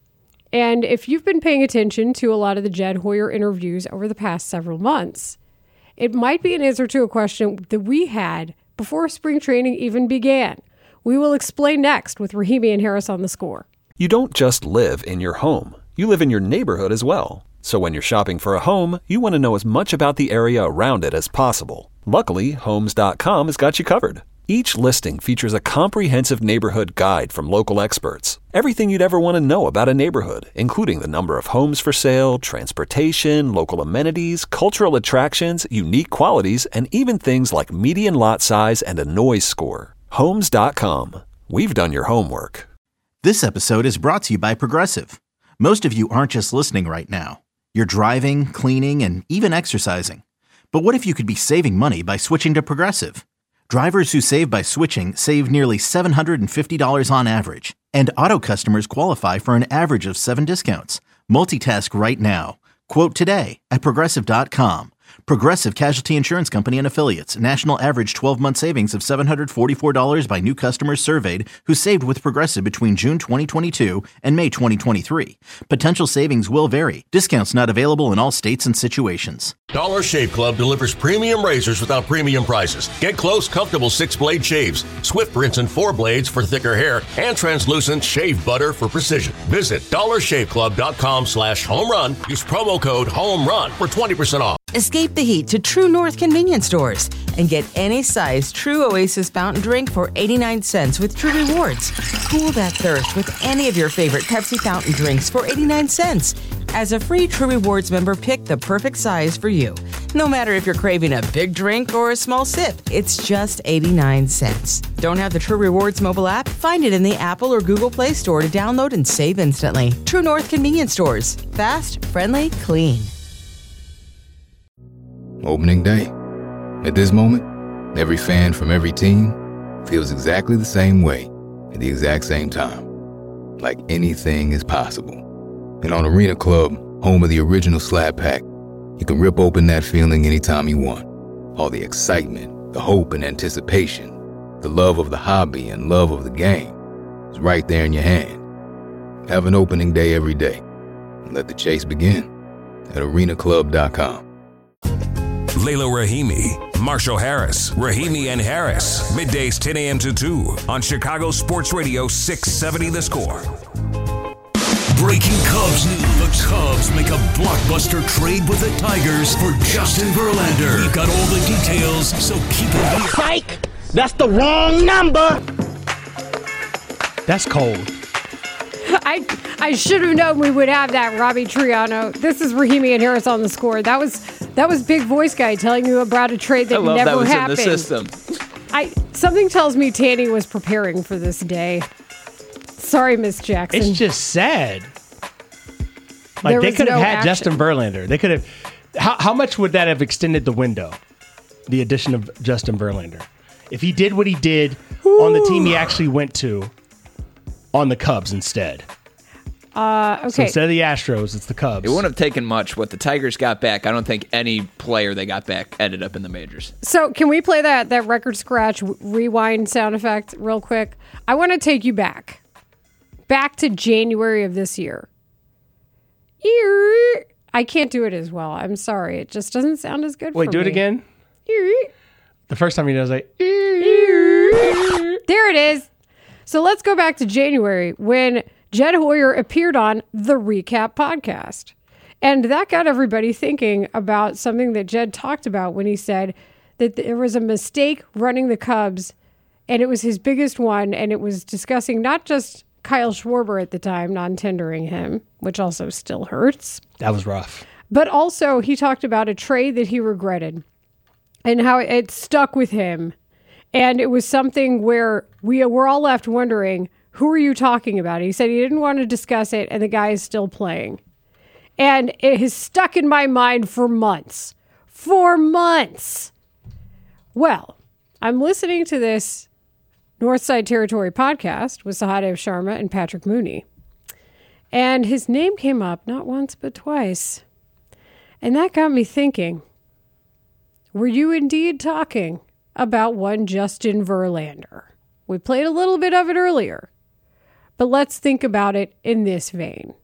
And if you've been paying attention to a lot of the Jed Hoyer interviews over the past several months, it might be an answer to a question that we had before spring training even began. We will explain next with Rahimi and Harris on The Score. You don't just live in your home. You live in your neighborhood as well. So when you're shopping for a home, you want to know as much about the area around it as possible. Luckily, Homes.com has got you covered. Each listing features a comprehensive neighborhood guide from local experts. Everything you'd ever want to know about a neighborhood, including the number of homes for sale, transportation, local amenities, cultural attractions, unique qualities, and even things like median lot size and a noise score. Homes.com. We've done your homework. This episode is brought to you by Progressive. Most of you aren't just listening right now. You're driving, cleaning, and even exercising. But what if you could be saving money by switching to Progressive? Drivers who save by switching save nearly $750 on average. And auto customers qualify for an average of 7 discounts. Multitask right now. Quote today at Progressive.com. Progressive Casualty Insurance Company and Affiliates. National average 12-month savings of $744 by new customers surveyed who saved with Progressive between June 2022 and May 2023. Potential savings will vary. Discounts not available in all states and situations. Dollar Shave Club delivers premium razors without premium prices. Get close, comfortable 6-blade shaves, swift rinse and 4 blades for thicker hair, and translucent shave butter for precision. Visit dollarshaveclub.com/homerun. Use promo code HOMERUN for 20% off. Escape the heat to True North convenience stores and get any size True Oasis fountain drink for 89 cents with True Rewards. Cool that thirst with any of your favorite Pepsi fountain drinks for 89 cents. As a free True Rewards member, pick the perfect size for you. No matter if you're craving a big drink or a small sip, it's just 89 cents. Don't have the True Rewards mobile app? Find it in the Apple or Google Play Store to download and save instantly. True North convenience stores. Fast, friendly, clean. Opening day. At this moment, every fan from every team feels exactly the same way at the exact same time. Like anything is possible. And on Arena Club, home of the original Slab Pack, you can rip open that feeling anytime you want. All the excitement, the hope and anticipation, the love of the hobby and love of the game is right there in your hand. Have an opening day every day. And let the chase begin at arenaclub.com. Layla Rahimi, Marshall Harris, Rahimi and Harris. Middays 10 a.m. to 2 on Chicago Sports Radio 670 The Score. Breaking Cubs news. The Cubs make a blockbuster trade with the Tigers for Justin Verlander. We've got all the details, so keep it here. Psych! That's the wrong number! That's cold. I should have known we would have that, Robbie Triano. This is Rahimi and Harris on The Score. That was Big Voice Guy telling you about a trade that never that was happened. In the system. Something tells me Tanny was preparing for this day. Sorry, Miss Jackson. It's just sad. Like, they could have had Justin Verlander. They could have. How much would that have extended the window? The addition of Justin Verlander, if he did what he did on the team he actually went to, on the Cubs instead. Okay. So instead of the Astros, it's the Cubs. It wouldn't have taken much. What the Tigers got back, I don't think any player they got back ended up in the majors. So can we play that record scratch rewind sound effect real quick? I want to take you back to January of this year. I can't do it as well. I'm sorry. It just doesn't sound as good. Wait, for do me. it again. The first time he does, like, there it is. So let's go back to January when Jed Hoyer appeared on the Recap podcast. And that got everybody thinking about something that Jed talked about when he said that there was a mistake running the Cubs, and it was his biggest one, and it was discussing not just Kyle Schwarber at the time, non-tendering him, which also still hurts. That was rough. But also he talked about a trade that he regretted and how it stuck with him. And it was something where we were all left wondering, who are you talking about? He said he didn't want to discuss it, and the guy is still playing. And it has stuck in my mind for months. For months. Well, I'm listening to this Northside Territory podcast with Sahadev Sharma and Patrick Mooney. And his name came up not once but twice. And that got me thinking, were you indeed talking about one Justin Verlander? We played a little bit of it earlier, but let's think about it in this vein.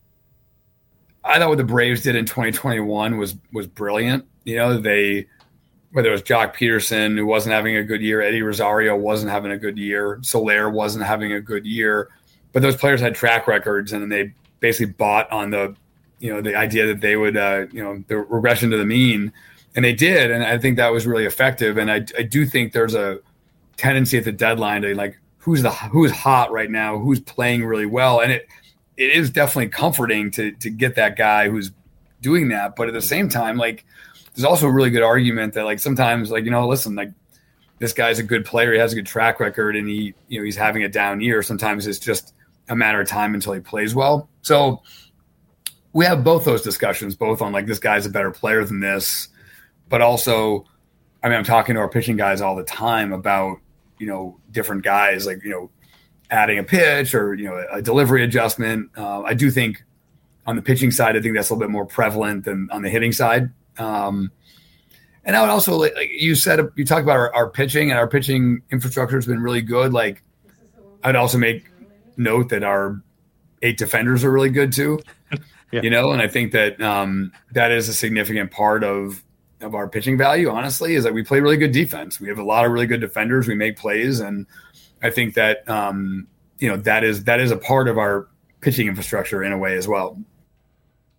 I thought what the Braves did in 2021 was brilliant. You know, whether it was Jock Peterson, who wasn't having a good year, Eddie Rosario wasn't having a good year, Soler wasn't having a good year, but those players had track records, and they basically bought on the idea that they would, the regression to the mean, and they did, and I think that was really effective. And I do think there's a tendency at the deadline to like who's hot right now, who's playing really well, and it is definitely comforting to get that guy who's doing that. But at the same time, like, there's also a really good argument that, like, sometimes, like, listen, like, this guy's a good player, he has a good track record, and he's having a down year. Sometimes it's just a matter of time until he plays well. So we have both those discussions, both on like, this guy's a better player than this, but also, I mean, I'm talking to our pitching guys all the time about, different guys, like, adding a pitch or, a delivery adjustment. I do think on the pitching side, I think that's a little bit more prevalent than on the hitting side. And I would also, like you said, you talked about our pitching, and our pitching infrastructure has been really good. Like, I'd also make note that our 8 defenders are really good too, and I think that that is a significant part of our pitching value, honestly, is that we play really good defense. We have a lot of really good defenders. We make plays. And I think that, that is a part of our pitching infrastructure in a way as well.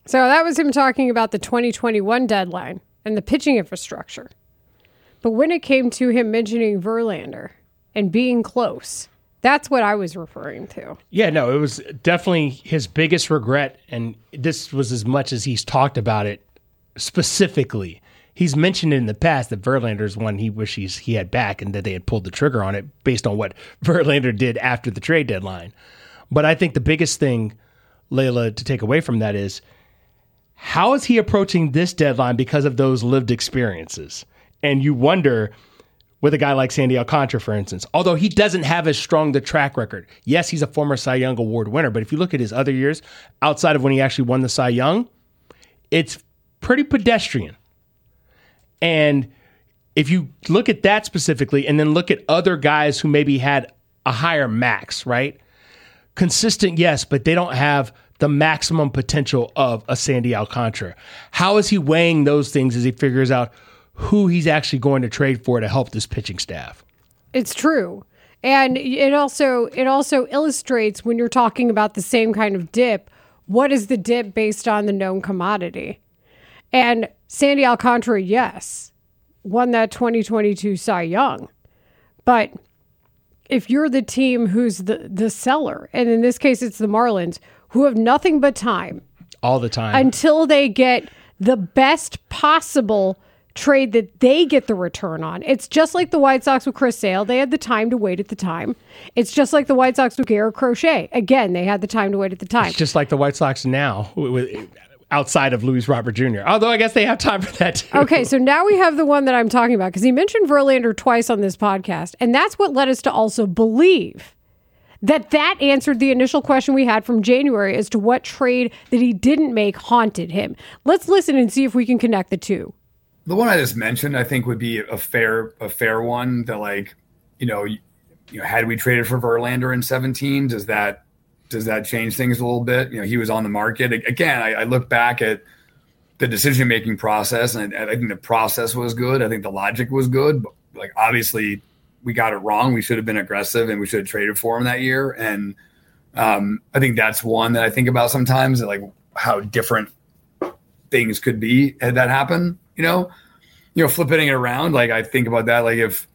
So that was him talking about the 2021 deadline and the pitching infrastructure. But when it came to him mentioning Verlander and being close, that's what I was referring to. Yeah, no, it was definitely his biggest regret, and this was as much as he's talked about it specifically. He's mentioned in the past that Verlander is one he wishes he had back and that they had pulled the trigger on it based on what Verlander did after the trade deadline. But I think the biggest thing, Layla, to take away from that is, how is he approaching this deadline because of those lived experiences? And you wonder, with a guy like Sandy Alcantara, for instance, although he doesn't have as strong the track record. Yes, he's a former Cy Young Award winner, but if you look at his other years, outside of when he actually won the Cy Young, it's pretty pedestrian. And if you look at that specifically and then look at other guys who maybe had a higher max, right? Consistent, yes, but they don't have the maximum potential of a Sandy Alcantara. How is he weighing those things as he figures out who he's actually going to trade for to help this pitching staff? It's true. And it also illustrates, when you're talking about the same kind of dip, what is the dip based on the known commodity? And Sandy Alcantara, yes, won that 2022 Cy Young. But if you're the team who's the seller, and in this case it's the Marlins, who have nothing but time. All the time. Until they get the best possible trade that they get the return on. It's just like the White Sox with Chris Sale. They had the time to wait at the time. It's just like the White Sox with Garrett Crochet. Again, they had the time to wait at the time. It's just like the White Sox now, outside of Luis Robert Jr., although I guess they have time for that too. Okay, so now we have the one that I'm talking about, because he mentioned Verlander twice on this podcast, and that's what led us to also believe that answered the initial question we had from January as to what trade that he didn't make haunted him. Let's listen and see if we can connect the two. The one I just mentioned, I think, would be a fair one. That, like, had we traded for Verlander in 2017, does that change things a little bit? He was on the market again. I look back at the decision making process, and I think the process was good. I think the logic was good, but like, obviously, we got it wrong. We should have been aggressive, and we should have traded for him that year. And I think that's one that I think about sometimes, like how different things could be had that happened. Flipping it around, like I think about that. Like if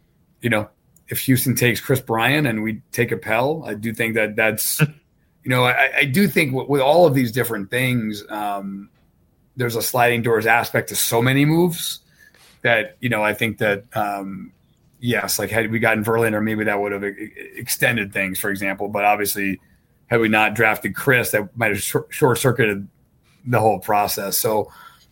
Houston takes Chris Bryant and we take Appel, I do think that's, I do think with all of these different things, there's a sliding doors aspect to so many moves that, I think that, yes, like had we gotten Verlander, maybe that would have extended things, for example. But obviously, had we not drafted Chris, that might have short-circuited the whole process. So,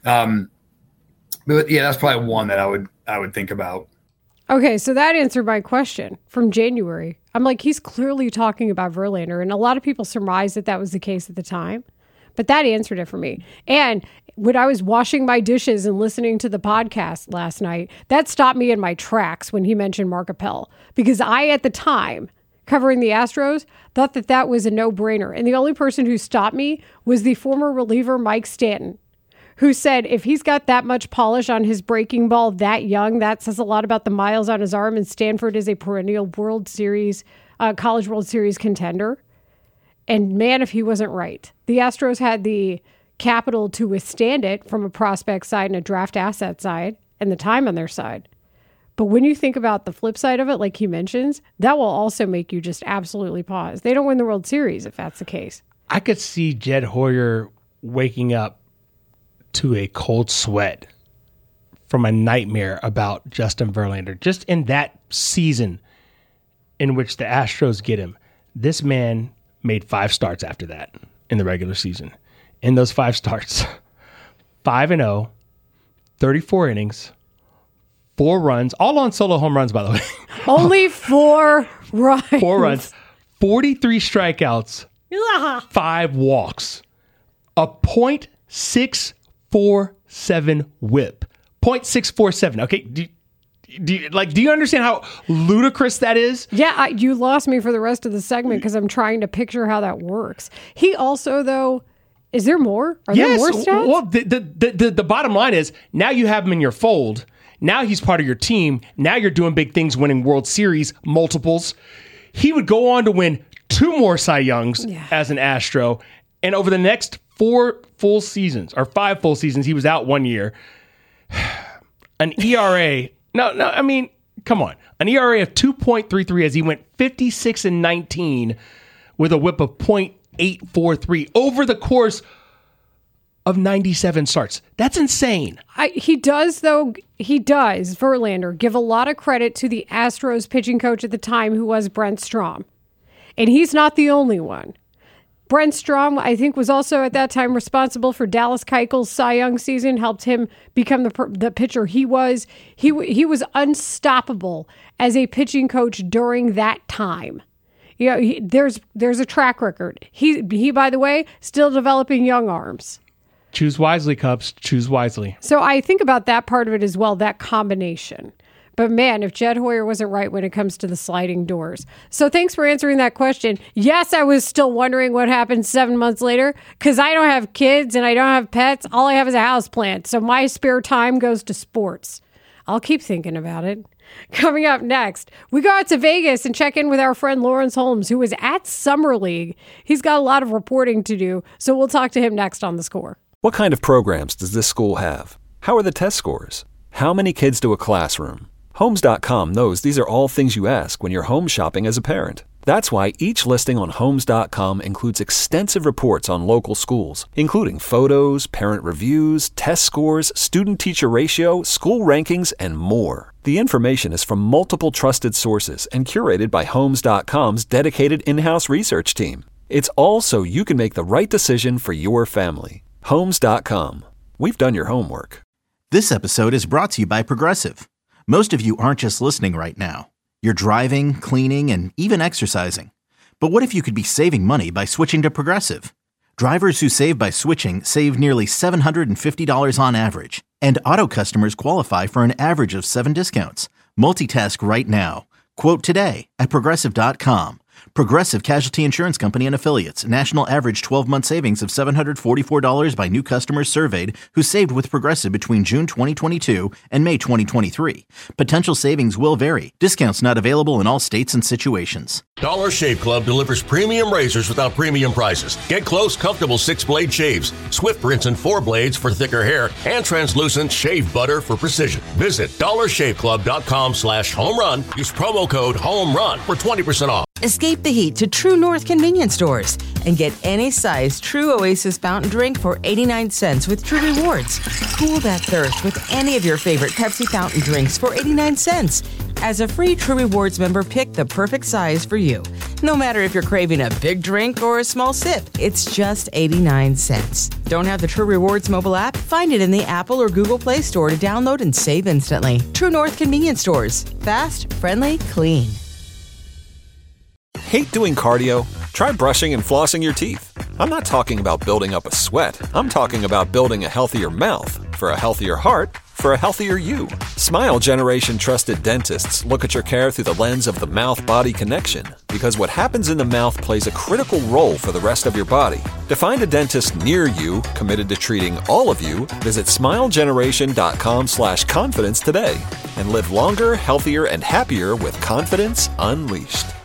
but yeah, that's probably one that I would think about. Okay, so that answered my question from January. I'm like, he's clearly talking about Verlander, and a lot of people surmised that was the case at the time. But that answered it for me. And when I was washing my dishes and listening to the podcast last night, that stopped me in my tracks when he mentioned Mark Appel. Because I, at the time, covering the Astros, thought that was a no-brainer. And the only person who stopped me was the former reliever Mike Stanton, who said if he's got that much polish on his breaking ball that young, that says a lot about the miles on his arm, and Stanford is a perennial World Series, College World Series contender. And man, if he wasn't right. The Astros had the capital to withstand it from a prospect side and a draft asset side and the time on their side. But when you think about the flip side of it, like he mentions, that will also make you just absolutely pause. They don't win the World Series if that's the case. I could see Jed Hoyer waking up to a cold sweat from a nightmare about Justin Verlander. Just in that season in which the Astros get him, this man made 5 starts after that in the regular season. In those 5 starts, 5-0, 34 innings, 4 runs, all on solo home runs, by the way. Only 4 runs. 4 runs, 43 strikeouts, 5 walks, a .647 whip. .647. Okay, do you understand how ludicrous that is? Yeah, you lost me for the rest of the segment because I'm trying to picture how that works. He also, though, is there more? Are there more stats? Well, the bottom line is now you have him in your fold. Now he's part of your team. Now you're doing big things, winning World Series, multiples. He would go on to win 2 more Cy Youngs as an Astro. And over the next 5 full seasons he was out 1 year. An ERA, come on. An ERA of 2.33 as he went 56-19 with a whip of .843 over the course of 97 starts. That's insane. He does, Verlander, give a lot of credit to the Astros pitching coach at the time, who was Brent Strom. And he's not the only one. Brent Strom, I think, was also at that time responsible for Dallas Keuchel's Cy Young season, helped him become the pitcher he was. He was unstoppable as a pitching coach during that time. There's a track record. He, by the way, still developing young arms. Choose wisely, Cubs. Choose wisely. So I think about that part of it as well, that combination. But man, if Jed Hoyer wasn't right when it comes to the sliding doors. So thanks for answering that question. Yes, I was still wondering what happened 7 months later, because I don't have kids and I don't have pets. All I have is a houseplant. So my spare time goes to sports. I'll keep thinking about it. Coming up next, we go out to Vegas and check in with our friend Lawrence Holmes, who is at Summer League. He's got a lot of reporting to do, so we'll talk to him next on The Score. What kind of programs does this school have? How are the test scores? How many kids do a classroom? Homes.com knows these are all things you ask when you're home shopping as a parent. That's why each listing on Homes.com includes extensive reports on local schools, including photos, parent reviews, test scores, student-teacher ratio, school rankings, and more. The information is from multiple trusted sources and curated by Homes.com's dedicated in-house research team. It's all so you can make the right decision for your family. Homes.com. We've done your homework. This episode is brought to you by Progressive. Most of you aren't just listening right now. You're driving, cleaning, and even exercising. But what if you could be saving money by switching to Progressive? Drivers who save by switching save nearly $750 on average. And auto customers qualify for an average of 7 discounts. Multitask right now. Quote today at Progressive.com. Progressive Casualty Insurance Company and Affiliates. National average 12-month savings of $744 by new customers surveyed who saved with Progressive between June 2022 and May 2023. Potential savings will vary. Discounts not available in all states and situations. Dollar Shave Club delivers premium razors without premium prices. Get close, comfortable 6-blade shaves, Swift rinse and 4 blades for thicker hair, and translucent shave butter for precision. Visit dollarshaveclub.com/homerun. Use promo code HOMERUN for 20% off. Escape the heat to True North convenience stores and get any size True Oasis fountain drink for 89 cents with True Rewards. Cool that thirst with any of your favorite Pepsi fountain drinks for 89 cents. As a free True Rewards member, pick the perfect size for you. No matter if you're craving a big drink or a small sip, it's just 89 cents. Don't have the True Rewards mobile app? Find it in the Apple or Google Play Store to download and save instantly. True North convenience stores. Fast, friendly, clean. Hate doing cardio? Try brushing and flossing your teeth. I'm not talking about building up a sweat. I'm talking about building a healthier mouth for a healthier heart for a healthier you. Smile Generation trusted dentists look at your care through the lens of the mouth-body connection, because what happens in the mouth plays a critical role for the rest of your body. To find a dentist near you committed to treating all of you, visit smilegeneration.com/confidence today and live longer, healthier, and happier with confidence unleashed.